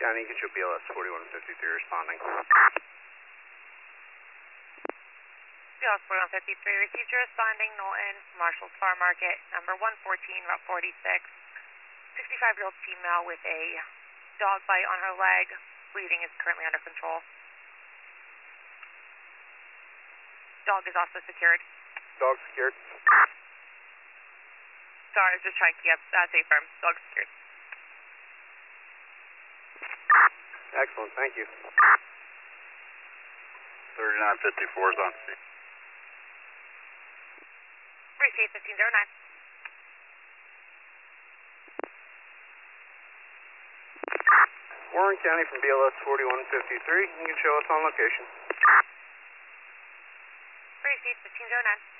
County, you can show BLS 4153 responding. BLS 4153 received your responding Knowlton, Marshall's Farm Market, number 114, Route 46. 65-year-old female with a dog bite on her leg. Bleeding is currently under control. Dog is also secured. Dog secured. Sorry, I was just trying to get safe firm. Dog secured. Excellent, thank you. 3954 is on scene. Receive 1509. Warren County from BLS 4153. You can show us on location. Receive 1509.